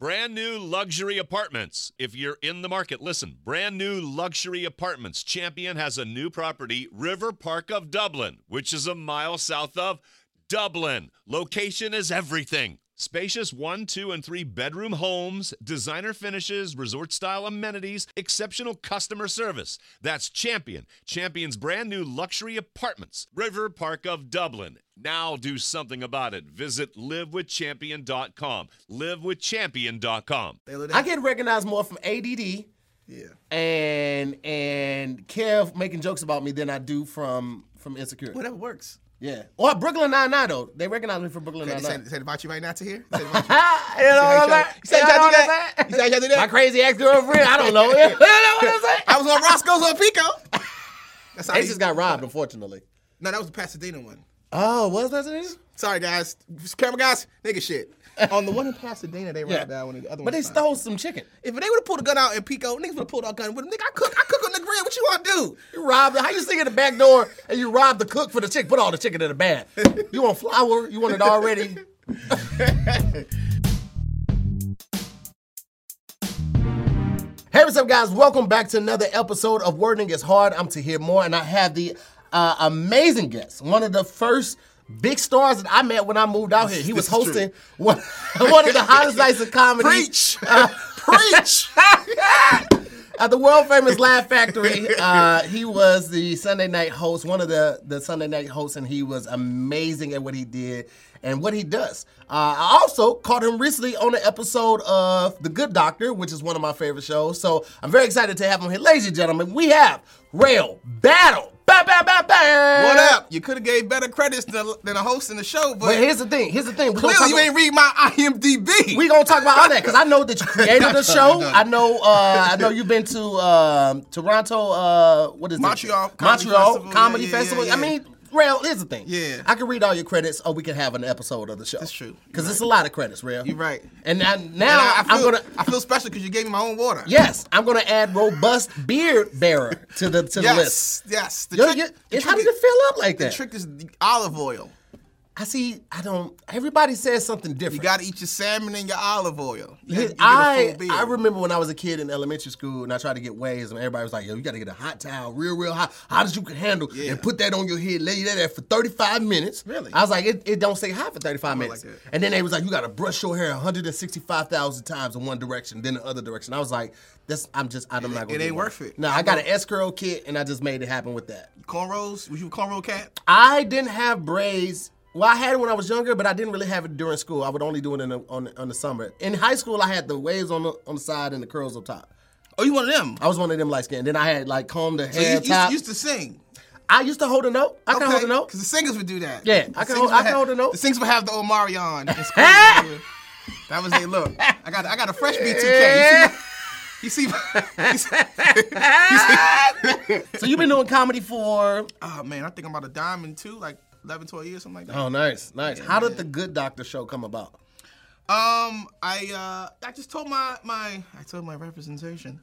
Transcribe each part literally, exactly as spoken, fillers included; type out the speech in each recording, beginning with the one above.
Brand new luxury apartments. If you're in the market, listen. Brand new luxury apartments. Champion has a new property, River Park of Dublin, which is a mile south of Dublin. Location is everything. Spacious one, two, and three bedroom homes, designer finishes, resort-style amenities, exceptional customer service. That's Champion. Champion's brand new luxury apartments. River Park of Dublin. Now do something about it. Visit live with champion dot com. live with champion dot com. I get recognized more from A D D yeah. and and Kev making jokes about me than I do from, from Insecure. Whatever works. Yeah. Or Brooklyn Nine-Nine, though. They recognize me from Brooklyn Okay, Nine-Nine. they said about you right now to hear? you know what I'm saying? You said you tried to do that? You said you tried to do that? My crazy ex-girlfriend? I don't know. You know what I'm saying? I was on Roscoe's on Pico. That's how They he- just got robbed, unfortunately. No, that was the Pasadena one. Oh, was Pasadena? Sorry, guys. Camera guys, nigga shit. On the one in Pasadena, they robbed Yeah. that one. The other one But they was fine. stole some chicken. If they would have pulled a gun out in Pico, niggas would have pulled out a gun with them. Nigga, I cook, I cook on the grill. What you want to do? You robbed How you sing at the back door and you robbed the cook for the chicken? Put all the chicken in the bag. You want flour? You want it already? Hey, what's up, guys? Welcome back to another episode of Wording is Hard. I'm Tahir Moore, and I have the uh, amazing guest, one of the first big stars that I met when I moved out here. He was This is hosting one, one of the hottest nights of comedy. Preach. Uh, Preach. At the world famous Laugh Factory, uh, he was the Sunday night host, one of the, the Sunday night hosts, and he was amazing at what he did and what he does. Uh, I also caught him recently on an episode of The Good Doctor, which is one of my favorite shows. So I'm very excited to have him here. Ladies and gentlemen, we have Rail Battle. Ba, ba, ba, ba. What up? You could have gave better credits than, than a host in the show, but, But here's the thing. Here's the thing. We gonna clearly talk you ain't read my I M D B. We gonna talk about all that because I know that you created the show. No. I know. Uh, I know you've been to um, Toronto. Uh, what is Montreal it? Comedy Montreal Festival. Comedy Yeah, yeah, Festival. yeah, I yeah. mean, Rail, here's the thing. Yeah. I can read all your credits, or we can have an episode of the show. That's true. Because You're it's a lot of credits, Rail. You're right. And now, And now I, I feel, I'm gonna. I feel special because you gave me my own water. Yes, I'm gonna add robust beard bearer to the to yes, the list. Yes. The Yo, trick- you- the how trick did is- it fill up like The that? trick is the olive oil. I see. I don't. Everybody says something different. You got to eat your salmon and your olive oil. You His- get- you get a I full beard. I remember when I was a kid in elementary school and I tried to get waves and everybody was like, yo, you got to get a hot towel real, real hot, hot as you can handle Yeah. and put that on your head, lay that there for thirty-five minutes. Really? I was like, it, it don't stay hot for thirty-five like minutes. that. And then they was like, you got to brush your hair one hundred sixty-five thousand times in one direction, then the other direction. I was like, this, I'm just, I'm not going to it ain't worth it. No, I got an S-curl kit and I just made it happen with that. Cornrows? Was you a cornrow cat? I didn't have braids. Well, I had it when I was younger, but I didn't really have it during school. I would only do it in the, on, the, on the summer. In high school, I had the waves on the on the side and the curls up top. Oh, you one of them? I was one of them light skinned. Then I had like combed the So you hair used, top. used to sing. I used to hold a note. I can hold a note. Because the singers would do that. Yeah, The I can singers hold- would I can have- hold a note. The singers would have the Omarion in school. That was their look. I got I got a fresh B two K. You see my, you see, you see, you see So you've been doing comedy for? Oh man, I think I'm about a diamond too, like eleven, twelve years, something like that. Oh, nice, nice. How did the Good Doctor show come about? Um, I uh, I just told my my I told my representation.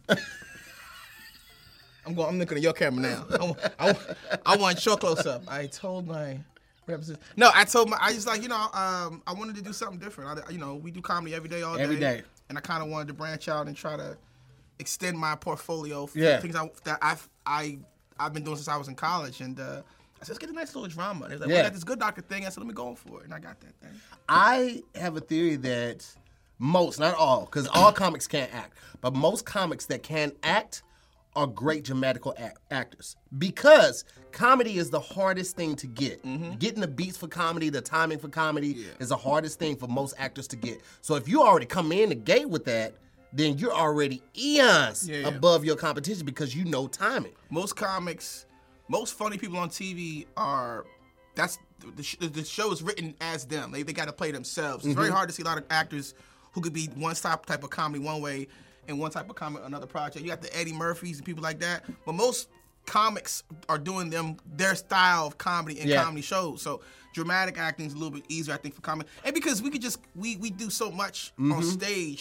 I'm going. I'm looking at your camera now. I want, I want, I want your close up. I told my represent. No, I told my. I just like you know. Um, I wanted to do something different. I, you know, we do comedy every day, all day. Every day. And I kind of wanted to branch out and try to extend my portfolio. For Yeah. Things I, that I've I I've been doing since I was in college, and uh, I said, let's get a nice little drama. They was like, Yeah. we got this Good Doctor thing. I said, let me go for it, and I got that thing. I have a theory that most, not all, because all comics can't act, but most comics that can act are great dramatical act- actors because comedy is the hardest thing to get. Mm-hmm. Getting the beats for comedy, the timing for comedy is the hardest thing for most actors to get. So if you already come in the gate with that, then you're already eons Yeah, yeah. above your competition because you know timing. Most comics, most funny people on T V are, that's, the, sh- the show is written as them. They, they got to play themselves. It's Mm-hmm. very hard to see a lot of actors who could be one type, type of comedy one way and one type of comedy another project. You got the Eddie Murphys and people like that. But most comics are doing them their style of comedy in Yeah. comedy shows. So dramatic acting is a little bit easier, I think, for comedy. And because we could just, we, we do so much Mm-hmm. on stage,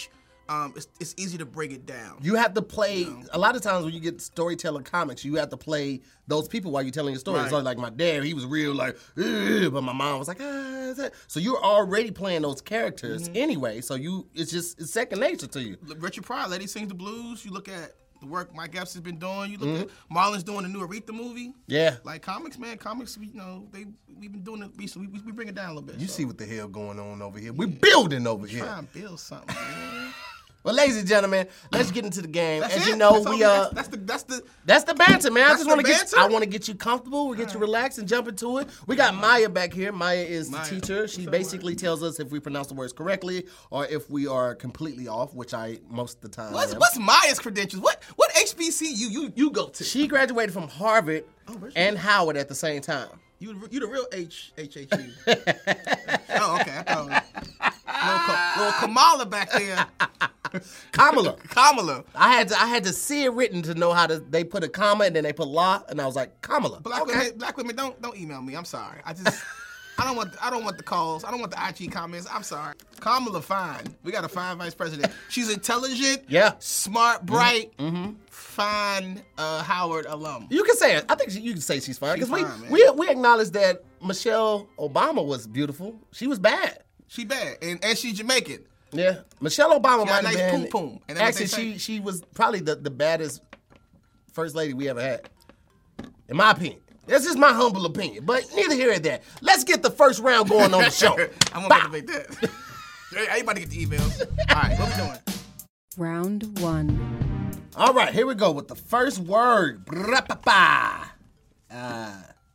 um, it's, it's easy to break it down. You have to play, a lot of times when you get storyteller comics, you have to play those people while you're telling your story. Right. So like my dad, he was real like, "Ugh," but my mom was like, ah, is that? So you're already playing those characters anyway. So you, it's just, it's second nature to you. Richard Pryor, Lady Sings the Blues. You look at the work Mike Epps has been doing. You look at Marlon's doing the new Aretha movie. Yeah. Like comics, man, comics. You know, they we've been doing it recently. We, we bring it down a little bit. You so. see what the hell going on over here. We're building over here. Try and build something, man. Well, ladies and gentlemen, let's get into the game. That's As it. you know, that's we all, uh that's, that's the that's the that's the banter, man. I That's just want to the get banter? I want to get you comfortable, we get you relaxed and jump into it. We got Maya back here. Maya is Maya. the teacher. She What's up, basically tells us if we pronounce the words correctly or if we are completely off, which I most of the time what's am. what's Maya's credentials? What what H B C U you you go to? She graduated from Harvard where's and Howard at the same time. You you the real H H H U. Oh, okay. I thought little, Ka- little Kamala back there. Kamala. Kamala. I had to I had to see it written to know how to. They put a comma and then they put la, and I was like Kamala. Black okay. women, black women, don't don't email me. I'm sorry. I just I don't want I don't want the calls. I don't want the I G comments. I'm sorry. Kamala fine. We got a fine vice president. She's intelligent. Yeah. Smart, bright. Mm-hmm. Fine. Uh, Howard alum. You can say it. I think she, you can say she's fine She's because we, fine, man. we we acknowledge that Michelle Obama was beautiful. She was bad. She bad and and she Jamaican. Yeah, Michelle Obama She might got a nice have been. poom poom, and that's what actually, they she say. she was probably the, the baddest first lady we ever had, in my opinion. That's just my humble opinion, but neither here nor there. Let's get the first round going on the show. I'm Bow. gonna debate that. Hey, I ain't about to get the emails. All right, what we doing? Round one. All right, here we go with the first word. Brapapa. Uh,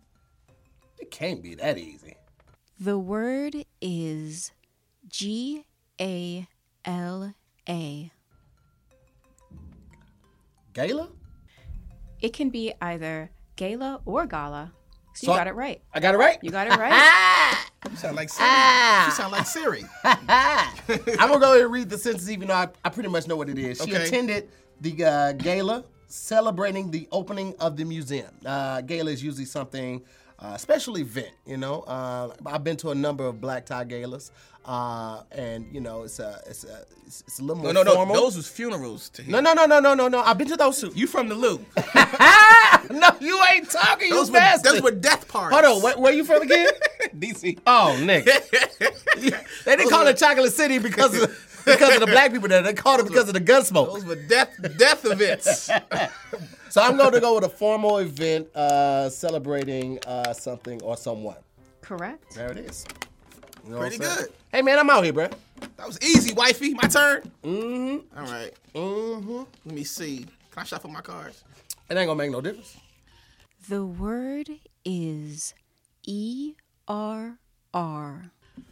it can't be that easy. The word is G A L A. Gala? It can be either gala or gala. So So- you got it right. I got it right? You got it right. You sound like Siri. Ah. She sound like Siri. I'm gonna go ahead and read the sentence, even though I, I pretty much know what it is. She Okay. attended the uh, gala celebrating the opening of the museum. Uh, gala is usually something, uh, special event. You know, uh, I've been to a number of black tie galas, uh, and you know, it's a it's a it's, it's a little more No, no, no. formal. Those was funerals to him. no, no, no, no, no, no, no. I've been to those too. You from the Lou. No, you ain't talking. Those you were, bastard. those were death parties. Hold on, where, where you from again? D C. Oh, nigga. They didn't call it Chocolate City because of because of the black people there. They called it because of the gun smoke. Those were death death events. So I'm going to go with a formal event uh, celebrating uh, something or someone. Correct. There it is. You know Pretty what I'm saying? good. Hey, man, I'm out here, bro. That was easy, wifey. My turn. Mm-hmm. All right. Mm-hmm. Let me see. Can I shuffle my cards? It ain't going to make no difference. The word is E R R.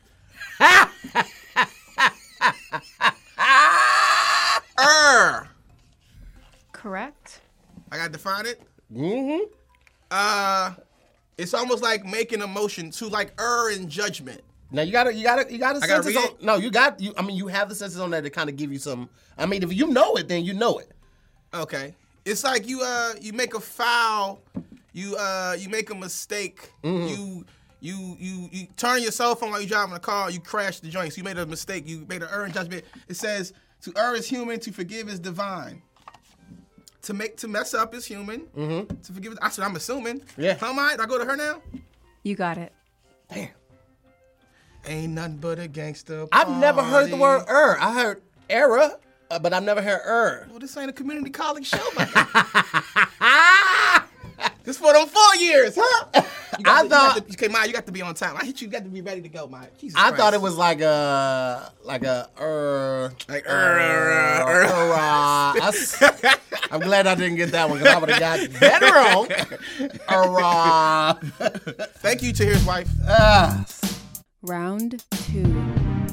Er. Correct. I got to define it. Mm-hmm. Uh, it's almost like making a motion to like err in judgment. Now, you got to, you got to, you got to I gotta sentence read on. it? No, you got, you. I mean, you have the sentences on there to kind of give you some. I mean, if you know it, then you know it. Okay. It's like you uh you make a foul, you uh you make a mistake, you you you you turn your cell phone while you're driving a car, you crash the joint. So you made a mistake, you made an err in judgment. It says to err is human, to forgive is divine. To make to mess up is human. Mm-hmm. To forgive, that's what I'm assuming. Yeah. How am I? Do I go to her now? You got it. Damn. Ain't nothing but a gangster. I've never heard the word party. er. I heard era, uh, but I've never heard er. Well, this ain't a community college show, man. This for them four years, huh? You got I to, thought- you got to, okay, Maya, you got to be on time. I hit you. You got to be ready to go, Maya. Jesus I Christ. thought it was like a like a er. like er, er, er, er. er, uh, I s- I'm glad I didn't get that one because I would have got that wrong. Er, uh, Thank you to his wife. uh, Round two.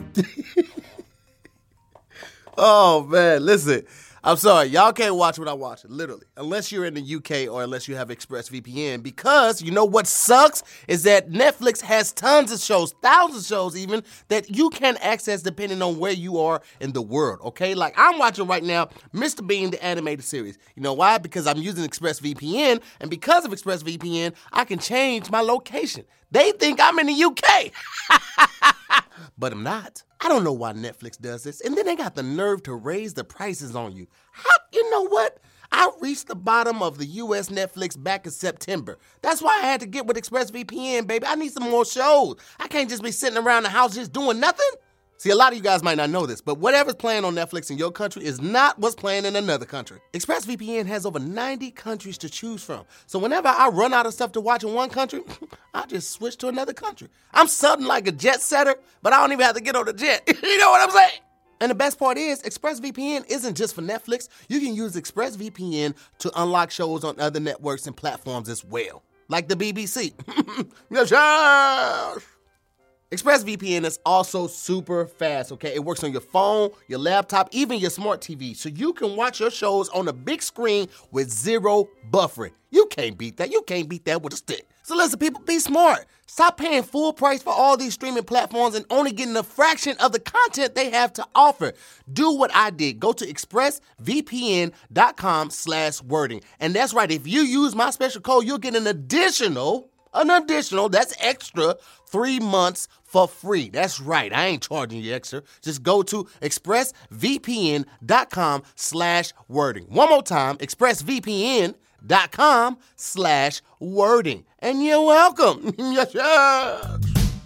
Oh man, listen. I'm sorry, y'all can't watch what I watch, literally, unless you're in the U K or unless you have ExpressVPN, because you know what sucks is that Netflix has tons of shows, thousands of shows even, that you can access depending on where you are in the world, okay? Like I'm watching right now Mister Bean, the animated series. You know why? Because I'm using ExpressVPN, and because of ExpressVPN, I can change my location. They think I'm in the U K. But I'm not. I don't know why Netflix does this. And then they got the nerve to raise the prices on you. How, you know what? I reached the bottom of the U S Netflix back in September. That's why I had to get with ExpressVPN, baby. I need some more shows. I can't just be sitting around the house just doing nothing. See, a lot of you guys might not know this, but whatever's playing on Netflix in your country is not what's playing in another country. ExpressVPN has over ninety countries to choose from. So whenever I run out of stuff to watch in one country, I just switch to another country. I'm something like a jet setter, but I don't even have to get on the jet. You know what I'm saying? And the best part is, ExpressVPN isn't just for Netflix. You can use ExpressVPN to unlock shows on other networks and platforms as well, like the B B C. Yes, yes! ExpressVPN is also super fast, okay? It works on your phone, your laptop, even your smart T V, so you can watch your shows on a big screen with zero buffering. You can't beat that. You can't beat that with a stick. So listen, people, be smart. Stop paying full price for all these streaming platforms and only getting a fraction of the content they have to offer. Do what I did. Go to expressvpn.com slash wording. And that's right, if you use my special code, you'll get an additional, an additional, that's extra, three months for free. That's right, I ain't charging you extra. Just go to expressvpn.com slash wording. One more time, expressvpn.com slash wording. And you're welcome. Yes, yes.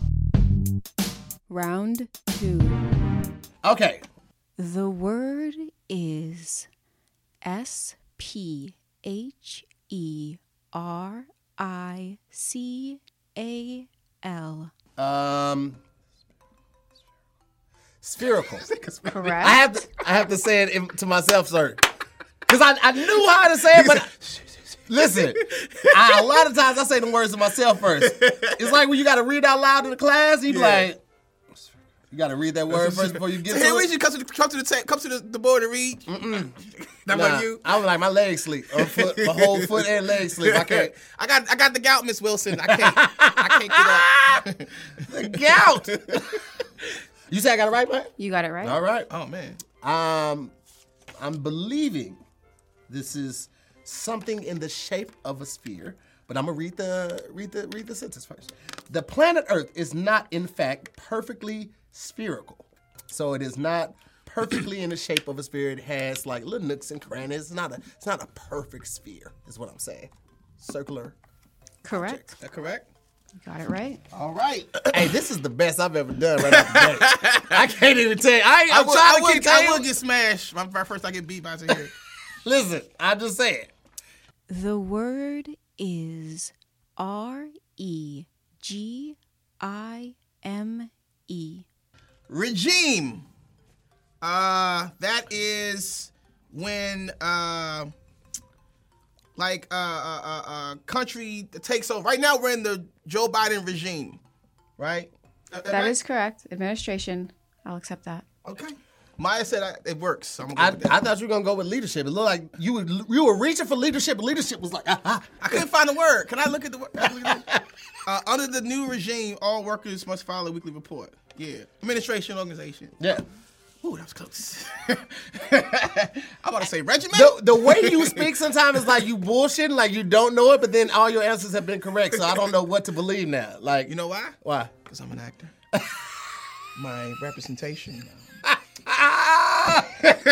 Round two. Okay. The word is S P H E R I C A L. Um, spherical. Correct. I have to, I have to say it to myself, sir, because I, I knew how to say it, but listen, I, a lot of times I say the words to myself first. It's like when you got to read out loud in the class, you be Yeah. like, you got to read that word first before you get So to here we it. should come to the come to the ta- come to the, the board to read. Mm-mm. That Nah, was you. I was like, my legs sleep, or foot, my whole foot and leg sleep. I can't. I got I got the gout, Miss Wilson. I can't I can't get up. The gout. You say I got it right, man? You got it right. All right. Oh man. Um, I'm believing this is something in the shape of a sphere, but I'm gonna read the read the read the sentence first. The planet Earth is not, in fact, perfectly spherical. So it is not perfectly in the shape of a sphere. It has like little nooks and crannies. It's not a it's not a perfect sphere, is what I'm saying. Circular. Correct. Is that correct? You got it right. All right. Hey, this is the best I've ever done right off the bat. I can't even tell you. I, I I'm will, trying I to will, keep I telling will you. get smashed. My my first I get beat by to here. Listen, I just say it. The word is R E G I M E. Regime. Uh, that is when uh, like uh, uh, uh, uh, country takes over. Right now, we're in the Joe Biden regime, right? That is correct. Administration. I'll accept that. okay. Maya said I, it works. So I'm I, gonna go with I that. thought you were gonna go with leadership. It looked like you were you were reaching for leadership, but leadership was like, ah, ah. I couldn't find a word. Can I look at the word? uh, under the new regime, all workers must file a weekly report. Yeah, administration, organization. Yeah. Ooh, that was close. I'm about to say regiment. The, the way you speak sometimes is like you bullshitting, like you don't know it, but then all your answers have been correct. So I don't know what to believe now. Like, You know why? why? Because I'm an actor. My representation. I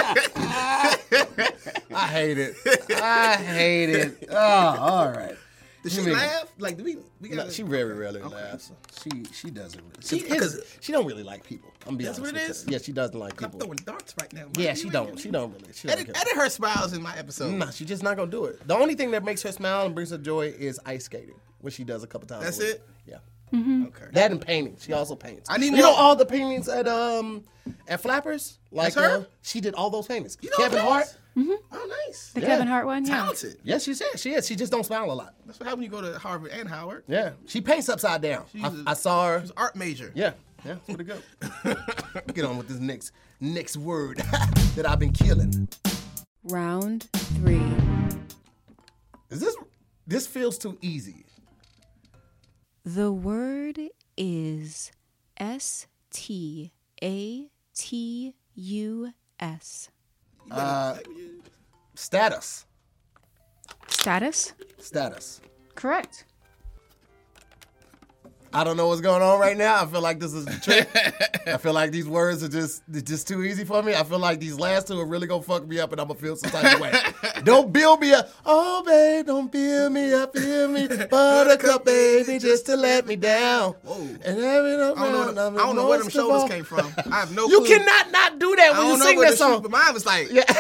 hate it. I hate it. Oh, all right. Did she You mean- laugh? Like, do we? We No, got. she very rarely laughs. She she doesn't really. See, She, here's- 'cause- she don't really like people. I'm be That's honest what it with is? you. Yeah, she doesn't like I'm people. throwing darts right now. Yeah, You she ain't don't. gonna- She don't really. She don't Edit, care. edit her smiles in my episode. No, she's just not gonna do it. The only thing that makes her smile and brings her joy is ice skating, which she does a couple times. That's a week. it? Yeah. Okay. That and painting. She also paints. I need You know more- all the paintings at um at Flappers. Like That's her? uh, she did all those paintings. You know Kevin those? Hart. Oh, nice. The Yeah. Kevin Hart one? Yeah. Talented. Yes, she said she is. She just don't smile a lot. That's what happens when you go to Harvard and Howard. Yeah, she paints upside down. I, a- I saw her. She's an art major. Yeah, yeah, that's pretty good. Get on with this next next word that I've been killing. Round three. Is this this feels too easy? The word is S T A T U S. Uh, status, Status? status. Correct. I don't know what's going on right now. I feel like this is a trick. I feel like these words are just they're just too easy for me. I feel like these last two are really gonna fuck me up, and I'm gonna feel some type of way. Don't build me up, oh babe, don't build me up, feel me, buttercup baby, just to let me down. Whoa. And every I don't know, the, I don't know where them shoulders came from. I have no You clue. cannot not do that when I don't you know sing where that the song. shoe- but mine was like, Yeah.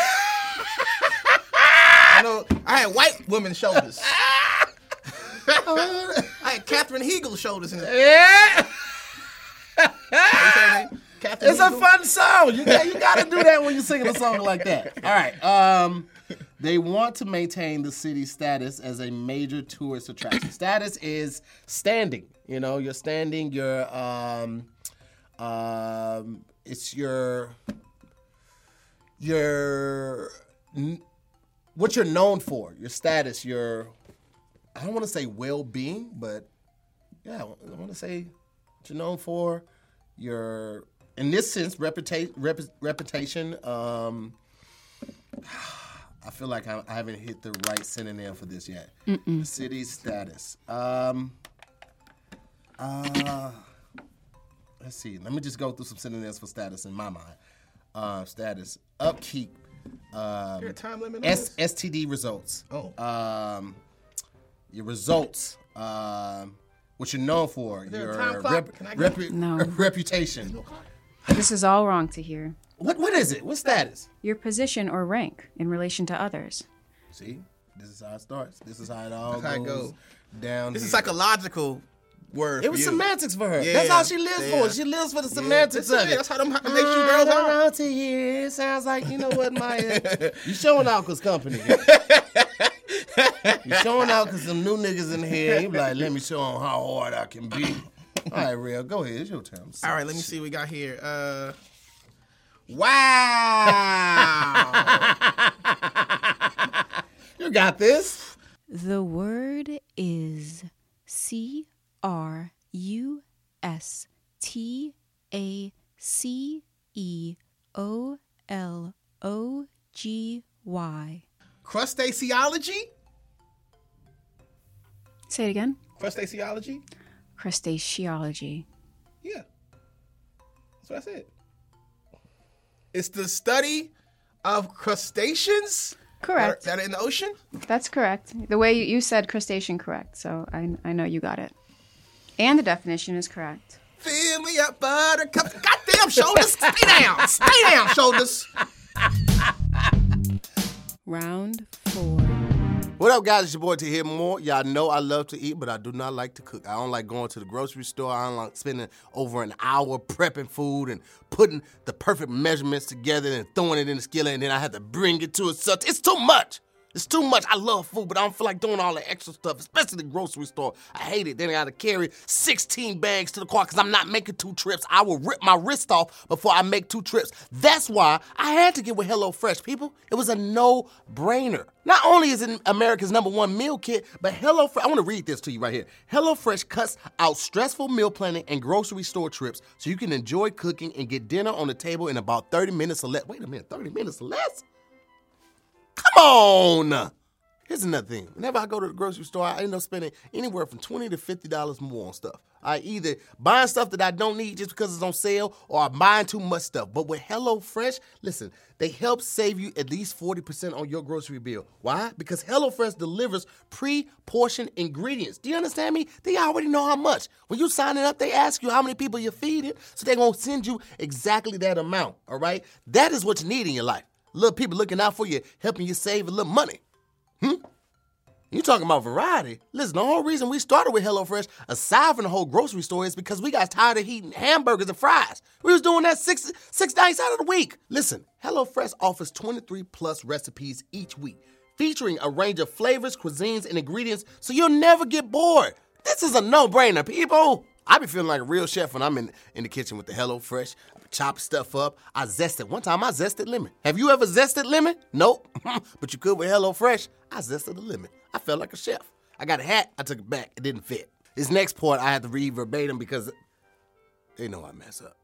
I know, I had white women's shoulders. I had Catherine Hegel's shoulders in it. Yeah. Catherine It's a Hegel? fun song. You got you got to do that when you're singing a song like that. All right. Um, they want to maintain the city's status as a major tourist attraction. Status is standing. You know, you're standing. You're um, um, it's your your what you're known for. Your status. Your I don't want to say well-being, but yeah, I want to say what you're known for. Your in this sense, reputation, rep, reputation. Um, I feel like I, I haven't hit the right synonym for this yet. The city's status. Um, uh, let's see. Let me just go through some synonyms for status in my mind. Uh, status, upkeep. Um, Is there a time limit on S- this? S T D results. Oh. Um, your results. Um, what you're known for. there a Your time clock? rep- Can I get- repu- No. reputation. This is all wrong to hear. What what is it? What status? Your position or rank in relation to others. See, this is how it starts. This is how it all That's how it goes go. down. This is here. psychological word. It for was you. semantics for her. Yeah, That's how she lives yeah. for. She lives for the semantics That's of it. it. That's how them H B C girls I don't are. know to hear. It sounds like, you know what, Maya? You showing out because company. You showing out because some new niggas in here. You be like, let me show them how hard I can be. All right, Real, go ahead. It's your turn. All right, let me see what we got here. Uh, wow. You got this. The word is C R U S T A C E O L O G Y. Crustaceology? Say it again. Crustaceology? Crustaceology. Yeah. That's what I said. It's the study of crustaceans Correct. that are, that are in the ocean. That's correct. The way you, you said crustacean, correct. So I, I know you got it. And the definition is correct. Fill me up, buttercup. Goddamn shoulders. Stay down. Stay down, shoulders. Round four. What up, guys? It's your boy to hear more. Y'all know I love to eat, but I do not like to cook. I don't like going to the grocery store. I don't like spending over an hour prepping food and putting the perfect measurements together and throwing it in the skillet, and then I have to bring it to a such. It's too much. It's too much. I love food, but I don't feel like doing all the extra stuff, especially the grocery store. I hate it. Then I got to carry sixteen bags to the car because I'm not making two trips. I will rip my wrist off before I make two trips. That's why I had to get with HelloFresh, people. It was a no-brainer. Not only is it America's number one meal kit, but HelloFresh, I want to read this to you right here. HelloFresh cuts out stressful meal planning and grocery store trips so you can enjoy cooking and get dinner on the table in about thirty minutes or less. Wait a minute, thirty minutes or less? Come on! Here's another thing. Whenever I go to the grocery store, I end up spending anywhere from twenty to fifty dollars more on stuff. I either buying stuff that I don't need just because it's on sale, or I'm buying too much stuff. But with HelloFresh, listen, they help save you at least forty percent on your grocery bill. Why? Because HelloFresh delivers pre-portioned ingredients. Do you understand me? They already know how much. When you sign it up, they ask you how many people you're feeding, so they're going to send you exactly that amount, all right? That is what you need in your life. Little people looking out for you, helping you save a little money. Hmm? You talking about variety? Listen, the whole reason we started with HelloFresh, aside from the whole grocery store, is because we got tired of eating hamburgers and fries. We was doing that six six nights out of the week. Listen, HelloFresh offers twenty-three plus recipes each week, featuring a range of flavors, cuisines, and ingredients, so you'll never get bored. This is a no-brainer, people. I be feeling like a real chef when I'm in, in the kitchen with the HelloFresh. Chop stuff up. I zested. One time I zested lemon. Have you ever zested lemon? Nope. But you could with HelloFresh. I zested a lemon. I felt like a chef. I got a hat. I took it back. It didn't fit. This next part I had to read verbatim because they know I mess up.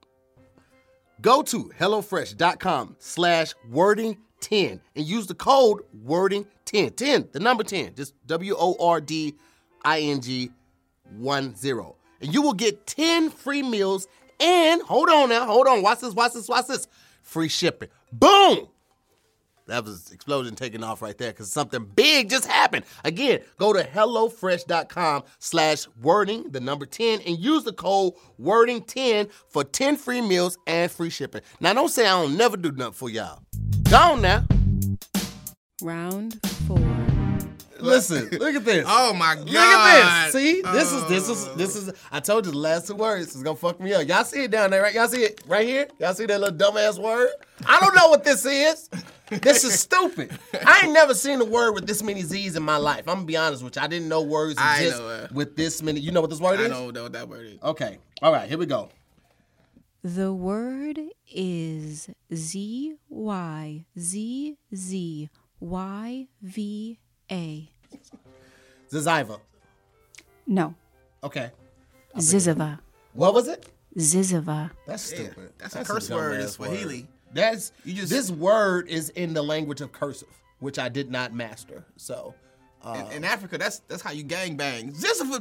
Go to HelloFresh.com slash wording 10 and use the code wording 10. ten, the number ten. Just W O R D I N G one zero. and you will get ten free meals and, hold on now, hold on, watch this, watch this, watch this, free shipping. Boom! That was explosion taking off right there because something big just happened. Again, go to HelloFresh.com slash wording, the number ten, and use the code wording ten for ten free meals and free shipping. Now, don't say I don't never do nothing for y'all. Go on now. Round four. Listen, look at this. Oh my God. Look at this. See, this Oh. is this is this is. I told you the last two words is gonna fuck me up. Y'all see it down there, right? Y'all see it right here? Y'all see that little dumbass word? I don't know what this is. This is stupid. I ain't never seen a word with this many Z's in my life. I'm gonna be honest with you. I didn't know words I exist know it. with this many. You know what this word I is? don't know what that word is. Okay. All right. Here we go. The word is Z Y Z Z Y V A. Ziziva. No, Okay. Ziziva. What was it? Ziziva. That's Yeah, stupid. that's a curse word in dumbass Swahili. word. That's You just- this word is in the language of cursive, which I did not master. So. In, in Africa, that's that's how you gang bang. Zizifa.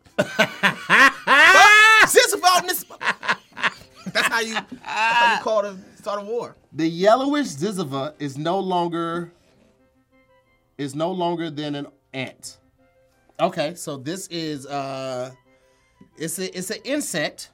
Ah! Zizifa on this. That's how you. That's how you call the start a war. The yellowish ziziva is no longer is no longer than an ant. Okay, so this is uh it's a it's an insect.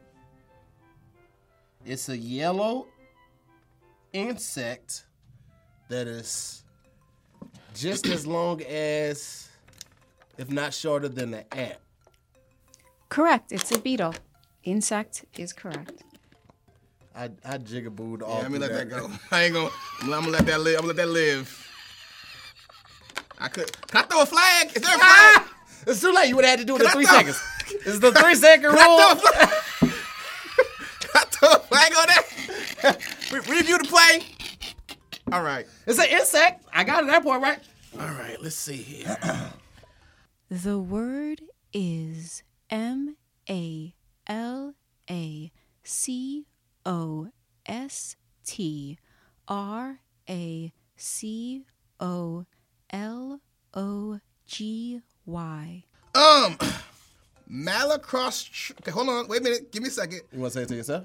It's a yellow insect that is just as long as, if not shorter than an ant. Correct. It's a beetle. Insect is correct. I I jigabooed all. Yeah, let me through let that go. I ain't gonna. I'm, I'm gonna let that live. I'm gonna let that live. I could. Can I throw a flag? Is there a flag? Ah! It's too late. You would have had to do it in I three throw- seconds. It's the three second Can I throw a rule. flag? Can I throw a flag on that? Re- Review the play. All right. It's an insect. I got it at that point, right? All right. Let's see here. The word is M A L A C O S T R A C O L O G Y. Um, Malacross. Tr- okay, hold on. Wait a minute. Give me a second. You want to say it to yourself?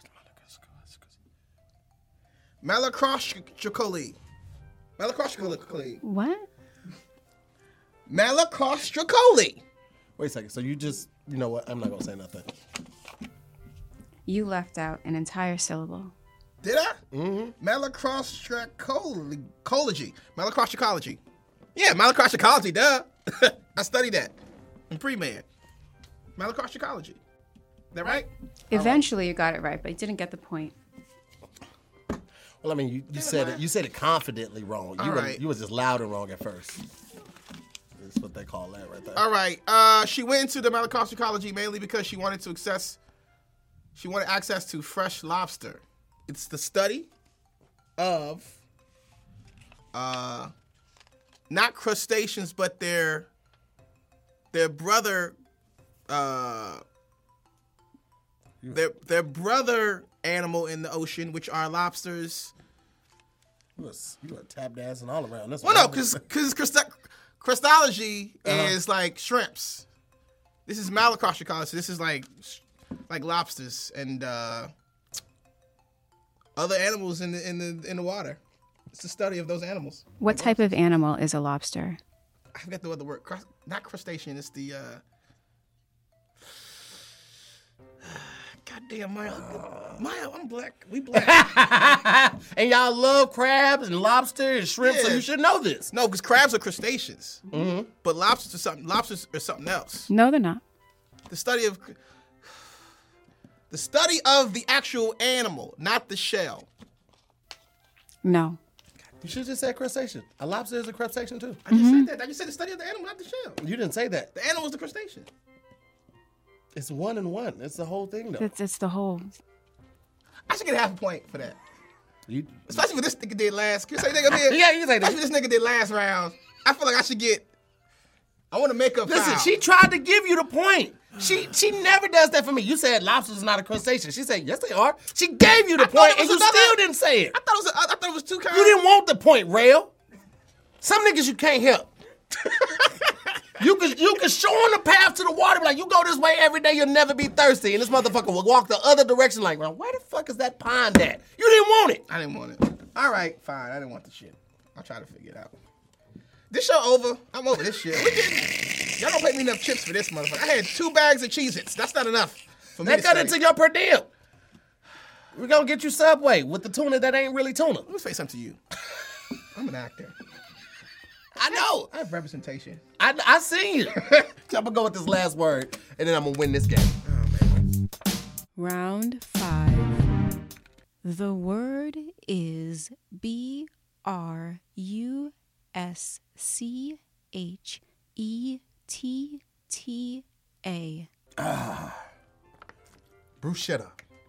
Malacross Tricoli. Malacross Tricoli. What? Malacross Tricoli. Wait a second. So you just, you know what? I'm not going to say nothing. You left out an entire syllable. Did I? Mm-hmm. Malacross Tricology. Malacross Tricology. Yeah, Malacross Tricology, duh. I studied that in pre-med. Malacross Tricology. Is that right? Eventually you got it right, but you didn't get the point. Well, I mean, you, you said it. You said it confidently wrong. You All were right. you was just loud and wrong at first. That's what they call that right there. All right. Uh, she went into the Malacross Tricology mainly because she wanted to access. She wanted access to fresh lobster. It's the study of uh, not crustaceans, but their their brother, uh, their their brother animal in the ocean, which are lobsters. You was, you were tap dancing all around this Well, one. no, because because crystology Uh-huh. is like shrimps. This is Malacross Tricology. This is like like lobsters and uh, other animals in the in the in the water. It's the study of those animals. What type of animal is a lobster? I forget the other word. Crust, not crustacean. It's the. Uh, Goddamn, Maya. Maya, I'm black. We black. And y'all love crabs and lobster and shrimp, so Yeah. you should know this. No, because crabs are crustaceans. Mm-hmm. But lobsters are something. Lobsters are something else. No, they're not. The study of the study of the actual animal, not the shell. No. You should just say crustacean. A lobster is a crustacean too. I just said that. I just said the study of the animal, not the shell. You didn't say that. The animal is the crustacean. It's one and one. It's the whole thing though. It's, it's the whole. I should get half a point for that. You, Especially what this nigga did last. Can you say nigga did? Yeah, you can say that. Especially what this nigga did last round. I feel like I should get. I want to make up. Listen, foul. she tried to give you the point. She she never does that for me. You said lobsters are not a crustacean. She said, yes, they are. She gave you the I thought point, it and was you another- still didn't say it. I thought it was. A, I thought it was two kinds. You didn't want the point, Rail. Some niggas you can't help. You can you can show him the path to the water. Like, you go this way every day, you'll never be thirsty. And this motherfucker will walk the other direction like, well, where the fuck is that pond at? You didn't want it. I didn't want it. All right, fine. I didn't want the shit. I'll try to figure it out. This show over. I'm over this shit. We didn't, y'all don't pay me enough chips for this motherfucker. I had two bags of Cheez-Its. That's not enough for me That to got say. into your per diem. We're gonna get you Subway with the tuna that ain't really tuna. Let me say something to you. I'm an actor. I know. I have representation. I, I seen you. I'm gonna go with this last word, and then I'm gonna win this game. Oh, man. Round five. The word is B R U S C H E T T A. Bruschetta.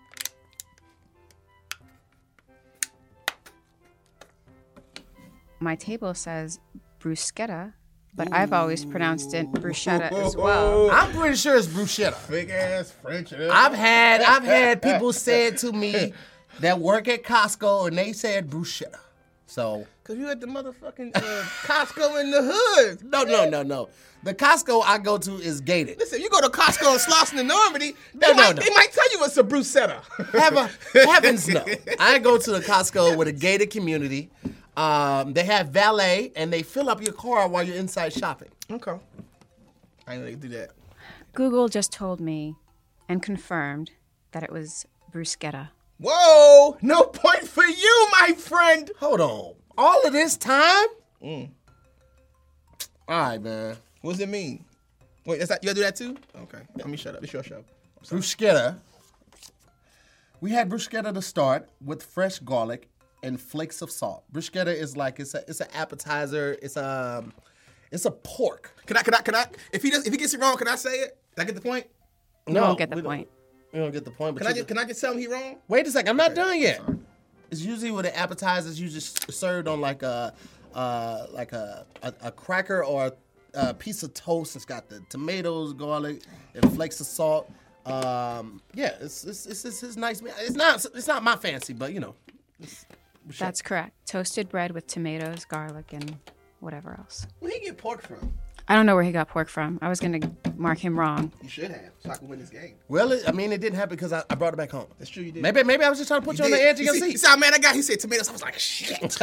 My table says bruschetta, but I've always pronounced it bruschetta as well. I'm pretty sure it's bruschetta. Big ass French. I've had I've had people say it to me that work at Costco, and they said bruschetta. So Cause you at the motherfucking uh, Costco in the hood. no, no, no, no. The Costco I go to is gated. Listen, you go to Costco in Slauson and Normandy, they, No, no, might, no. they might tell you it's a bruschetta. Heaven, heavens no. I go to the Costco with a gated community. Um, they have valet, and they fill up your car while you're inside shopping. Okay. I didn't know they could do that. Google just told me and confirmed that it was bruschetta. Whoa! No point for you, my friend. Hold on. All of this time? Mm. All right, man. What does it mean? Wait, is that you gotta do that too? Okay. Let me shut up. It's your show. Bruschetta. We had bruschetta to start with fresh garlic and flakes of salt. Bruschetta is like it's a it's an appetizer. It's a it's a pork. Can I? Can I? Can I? If he does, if he gets it wrong, can I say it? Did I get the point? You won't get the we don't- point. We don't get the point. But Can I you- just? Can I just tell him he wrong? Wait a second. I'm not done yet. It's usually with the appetizers, usually served on like a uh, like a, a a cracker or a, a piece of toast. It's got the tomatoes, garlic, and flakes of salt. Um, yeah, it's it's, it's it's it's nice. It's not it's not my fancy, but you know. It's, That's correct. Toasted bread with tomatoes, garlic, and whatever else. Where he get pork from? I don't know where he got pork from. I was going to mark him wrong. You should have, so I can win this game. Well, it, I mean, it didn't happen because I, I brought it back home. That's true, you did. Maybe maybe I was just trying to put you, on did. the edge of You your see, seat. You see how mad I got? He said tomatoes. I was like, shit.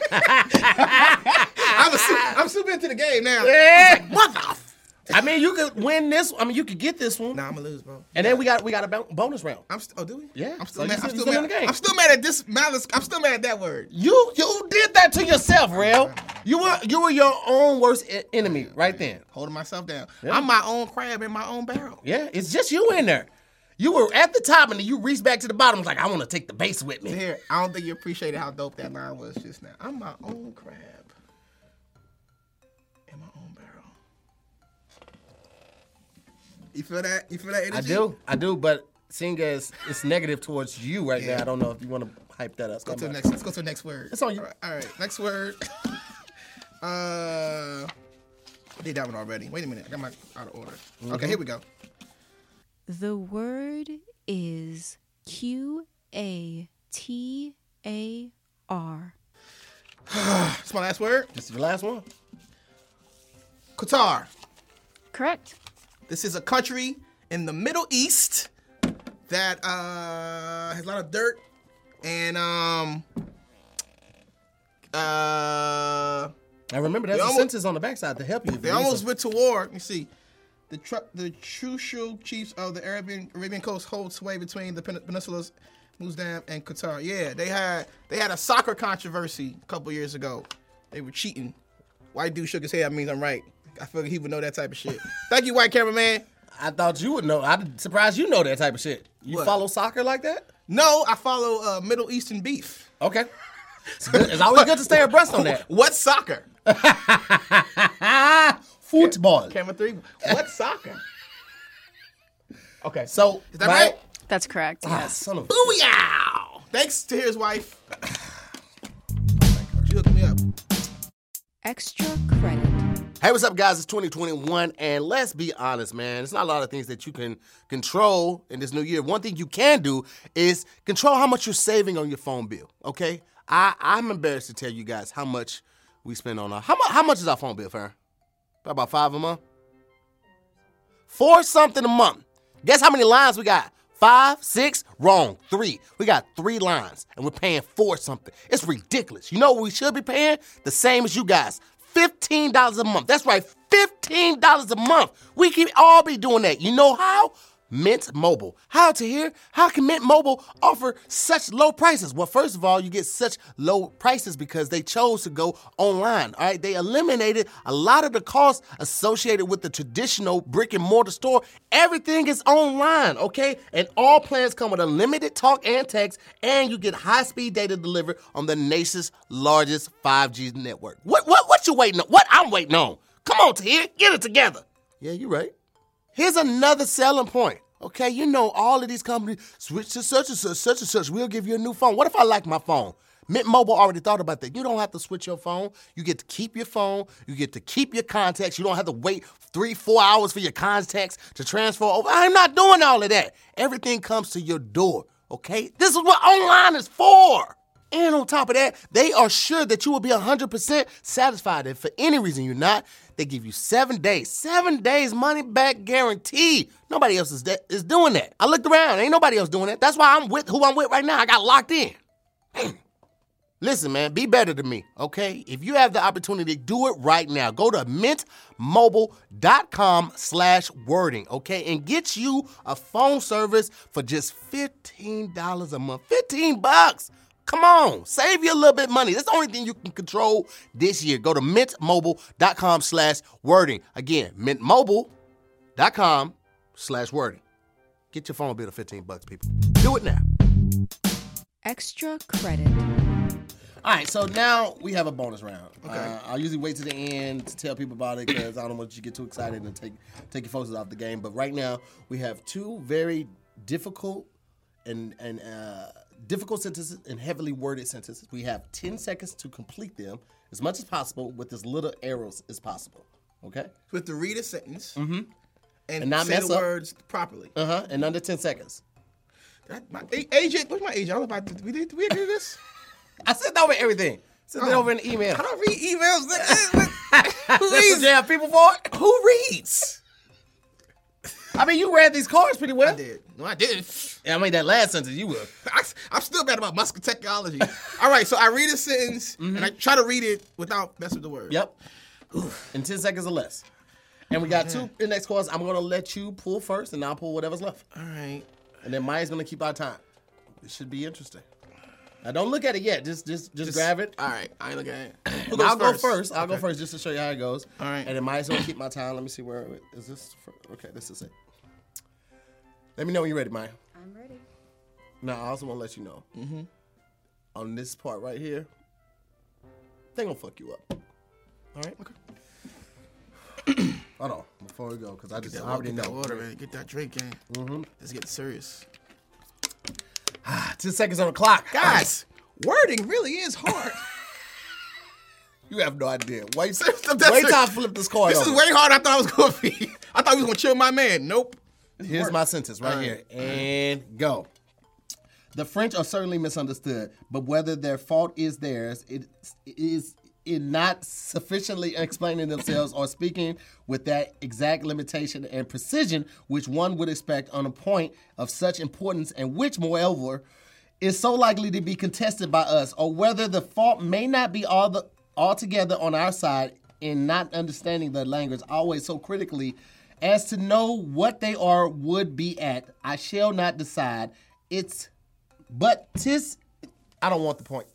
I'm, a, su- I'm super into the game now. Yeah. Mother. I mean, you could win this. I mean, you could get this one. Nah, I'm gonna lose, bro. And then we got we got a bo- bonus round. I'm st- oh, do we? Yeah. I'm So still you mad. still- I'm you still still in mad. the game. I'm still mad at this malice. I'm still mad at that word. You you did that to yourself, Real. You were you were your own worst e- enemy right then. Holding myself down. Yeah. I'm my own crab in my own barrel. Yeah, it's just you in there. You were at the top and then you reached back to the bottom. Was like, I want to take the base with me. Here, I don't think you appreciated how dope that line was just now. I'm my own crab in my own barrel. You feel that? You feel that energy? I do, I do, but seeing as it's negative towards you right now, I don't know if you want to hype that up. Let's go to the Come next. on. Let's go to the next word. It's on you. All right. All right. Next word. uh, I did that one already. Wait a minute. I got my out of order. Mm-hmm. Okay, here we go. The word is Q A T A R. That's my last word. This is your last one. Qatar. Correct. This is a country in the Middle East that uh, has a lot of dirt and um uh I remember there's They a almost- census on the backside to help you. if they you need almost some. went to war. Let me see. The tr- the Crucial chiefs of the Arabian Arabian coast hold sway between the pen- peninsulas, Musdam and Qatar. Yeah, they had they had a soccer controversy a couple years ago. They were cheating. White dude shook his head. That means I'm right. I feel like he would know that type of shit. Thank you, white cameraman. I thought you would know. I'm surprised you know that type of shit. You What? follow soccer like that? No, I follow uh, Middle Eastern beef. Okay. It's, good. It's always good to stay abreast on that. What soccer? Football. Camera three. What soccer? Okay. So, Is that right? That's correct. Ah, Yes. son of a- Booyah! Thanks to his wife. She hooked me up. Extra credit. Hey, what's up, guys? It's twenty twenty-one, and let's be honest, man. It's not a lot of things that you can control in this new year. One thing you can do is control how much you're saving on your phone bill, okay? I, I'm embarrassed to tell you guys how much we spend on our... How, mu- how much is our phone bill, Farron? About five a month? Four something a month. Guess how many lines we got? Five, six, wrong, three. We got three lines, and we're paying four something. It's ridiculous. You know what we should be paying? The same as you guys. fifteen dollars a month. That's right, fifteen dollars a month. We can all be doing that. You know how? Mint Mobile. How to hear? How can Mint Mobile offer such low prices? Well, first of all, you get such low prices because they chose to go online. All right, they eliminated a lot of the costs associated with the traditional brick and mortar store. Everything is online, okay? And all plans come with unlimited talk and text, and you get high-speed data delivered on the nation's largest five G network. What what what you waiting on? What I'm waiting on? Come on, Tahir, get it together. Yeah, you're right. Here's another selling point. Okay, you know all of these companies, switch to such and such, such and such, we'll give you a new phone. What if I like my phone? Mint Mobile already thought about that. You don't have to switch your phone. You get to keep your phone. You get to keep your contacts. You don't have to wait three, four hours for your contacts to transfer over. I'm not doing all of that. Everything comes to your door, okay? This is what online is for. And on top of that, they are sure that you will be one hundred percent satisfied. If for any reason you're not, they give you seven days. Seven days money back guarantee. Nobody else is, de- is doing that. I looked around. Ain't nobody else doing that. That's why I'm with who I'm with right now. I got locked in. Listen, man, be better than me, okay? If you have the opportunity, do it right now. Go to mintmobile.com slash wording, okay? And get you a phone service for just fifteen dollars a month. fifteen bucks. Come on, save you a little bit of money. That's the only thing you can control this year. Go to mintmobile.com slash wording. Again, mintmobile.com slash wording. Get your phone bill to fifteen bucks, people. Do it now. Extra credit. All right, so now we have a bonus round. Okay. Uh, I'll usually wait to the end to tell people about it because I don't want you to get too excited and take take your focus off the game. But right now, we have two very difficult and and uh, difficult sentences and heavily worded sentences. We have ten seconds to complete them as much as possible with as little errors as possible. Okay? We have to read a sentence Mm-hmm. and, And not say mess the up. words properly. Uh-huh. In under ten seconds. That, my, A- agent, what's my agent? I don't know if I, we did, we did this. I sent over everything. Sent it Oh. over in the email. I don't read emails. Who That's what reads? you have people for it? Who reads? I mean, you read these cards pretty well. I did. No, I didn't. Yeah, I mean, that last sentence, you were. I, I'm still bad about muscle technology. All right, so I read a sentence and I try to read it without messing with the words. Yep. In ten seconds or less. And we got two index cards. I'm going to let you pull first, and I'll pull whatever's left. All right. And then Maya's going to keep our time. It should be interesting. Now, don't look at it yet. Just just, just, Just- grab it. All right, I ain't looking at it. Who And goes I'll go first? first. I'll go Okay. first just to show you how it goes. All right. And then Maya's going to keep my time. Let me see where is this. For, okay, this is it. Let me know when you're ready, Maya. I'm ready. Now, I also want to let you know. Mm-hmm. On this part right here, they going to fuck you up. All right? Okay. Hold on. Before we go, because I Get just that, I already get know. that water, man. Get that drink in. Mm-hmm. Let's get serious. Ten seconds on the clock. Guys, wording really is hard. You have no idea. Wait, That's wait it. till I flip this card This over. is way harder than I thought it was going to be. I thought we was going to chill my man. Nope. Here's my sentence right All here. right. And go. The French are certainly misunderstood, but whether their fault is theirs, it is in not sufficiently explaining themselves or speaking with that exact limitation and precision which one would expect on a point of such importance and which, moreover, is so likely to be contested by us, or whether the fault may not be all the altogether on our side in not understanding the language always so critically as to know what they are would be at. I shall not decide. It's but tis I don't want the point.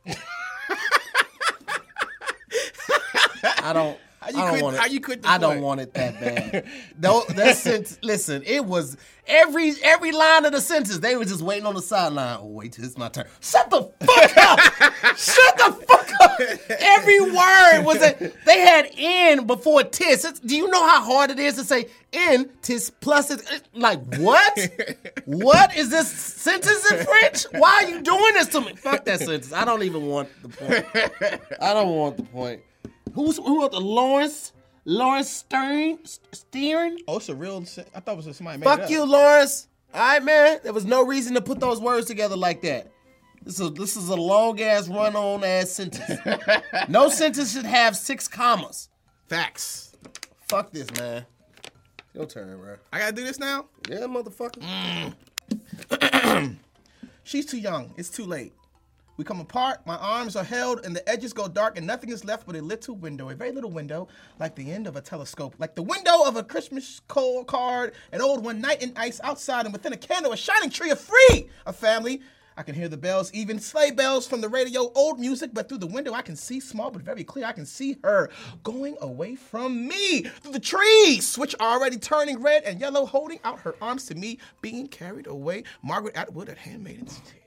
I don't How you I don't quit- want it. how you quit the I don't point? want it that bad. No, that sentence, listen, it was every every line of the sentence, they were just waiting on the sideline. Oh, wait till it's my turn. Shut the fuck up! Shut the fuck up! Every word was a, they had in before tis. It's, do you know how hard it is to say in tis plus it? it- Like what? What is this sentence in French? Why are you doing this to me? Fuck that sentence. I don't even want the point. I don't want the point. Who's who wrote the Lawrence? Lawrence Stern? Stern? Oh, it's a real sen- I thought it was somebody made it Fuck up. you, Lawrence. All right, man. There was no reason to put those words together like that. This is this is a long ass, run on ass sentence. No sentence should have six commas. Facts. Fuck this, man. Your turn, bro. I gotta do this now? Yeah, motherfucker. Mm. She's too young. It's too late. We come apart, my arms are held, and the edges go dark, and nothing is left but a little window, a very little window, like the end of a telescope, like the window of a Christmas cold card, an old one, night and ice outside, and within a candle, a shining tree of free, a family. I can hear the bells, even sleigh bells from the radio, old music, but through the window I can see small but very clear. I can see her going away from me through the trees, which are already turning red and yellow, holding out her arms to me, being carried away. Margaret Atwood at Handmaid's Tale.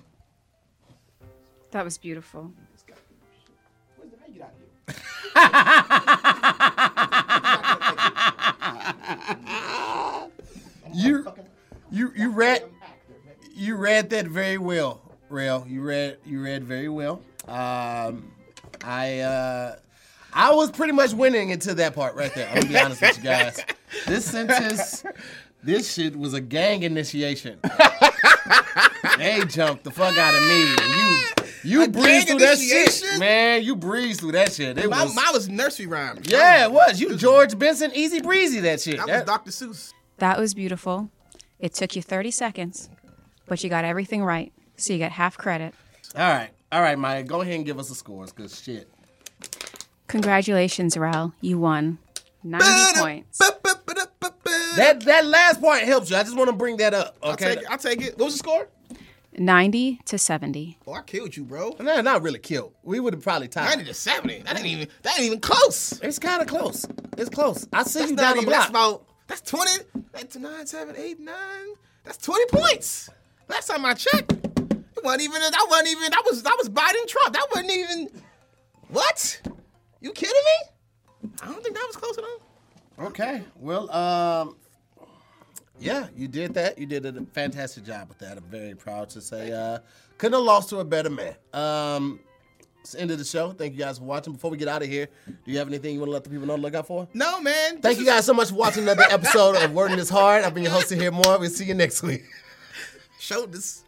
That was beautiful. You, you, you read, you read that very well, Rail. You read, you read very well. Um, I, uh, I was pretty much winning into that part right there. I'm gonna be honest with you guys. This sentence, this shit was a gang initiation. They jumped the fuck out of me. You. You A breezed gang through that shit, initiation? man. You breezed through that shit. It My, was, mine was nursery rhyme. yeah, it was. You George Benson, easy breezy that shit. That was That- Doctor Seuss. That was beautiful. It took you thirty seconds, but you got everything right, so you get half credit. All right, all right, Maya. Go ahead and give us the scores, cause shit. Congratulations, Raul. You won ninety points. That that last part helps you. I just want to bring that up. I'll Okay. take it. I'll take it. What was the score? ninety to seventy. Oh, I killed you, bro. No, not really killed. We would have probably tied. ninety to seventy. That ain't even. That ain't even close. It's kind of close. It's close. I see That's you not down the even. block. That's about. That's twenty. That's nine, seven, eight, nine. That's twenty points. Last time I checked, it wasn't even. That wasn't even. That was. That was Biden Trump. That wasn't even. What? You kidding me? I don't think that was close enough. Okay. Well, um, yeah, you did that. You did a fantastic job with that. I'm very proud to say. Uh, couldn't have lost to a better man. Um, it's the end of the show. Thank you guys for watching. Before we get out of here, do you have anything you want to let the people know to look out for? No, man. Thank you guys so much for watching another episode of Wording is Hard. I've been your host here more. We'll see you next week. Shoulders.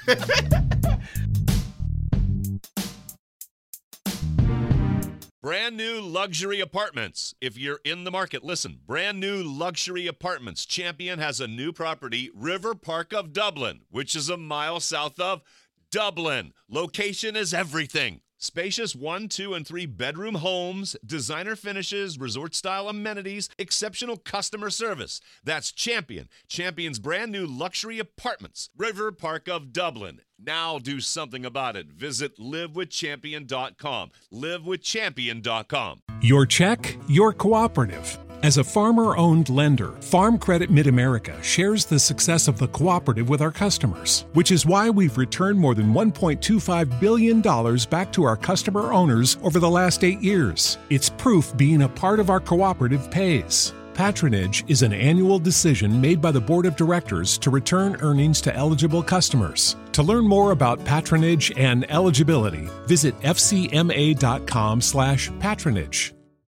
Brand new luxury apartments. If you're in the market, listen. Brand new luxury apartments. Champion has a new property, River Park of Dublin, which is a mile south of Dublin. Location is everything. Spacious one, two, and three bedroom homes, designer finishes, resort-style amenities, exceptional customer service. That's Champion. Champion's brand new luxury apartments, River Park of Dublin. Now do something about it. Visit live with champion dot com. live with champion dot com. Your check, your cooperative. As a farmer-owned lender, Farm Credit Mid-America shares the success of the cooperative with our customers, which is why we've returned more than one point two five billion dollars back to our customer owners over the last eight years. It's proof being a part of our cooperative pays. Patronage is an annual decision made by the Board of Directors to return earnings to eligible customers. To learn more about patronage and eligibility, visit f c m a dot com slash patronage.